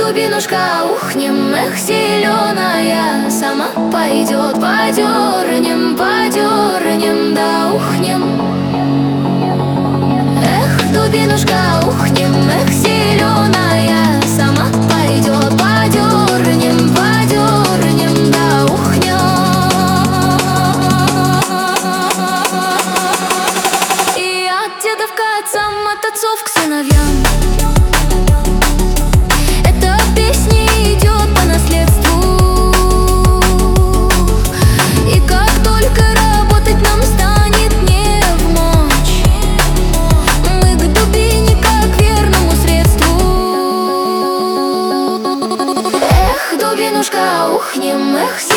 дубинушка, ухнем, эх, зеленая, сама пойдет. Подернем, подернем, да ухнем. Эх, дубинушка, ухнем, эх, зеленая, сама пойдет. Подернем, подернем, да ухнем. И от дедов к отцам, от отцов к сыновьям. Дубинушка, ухнем, эх,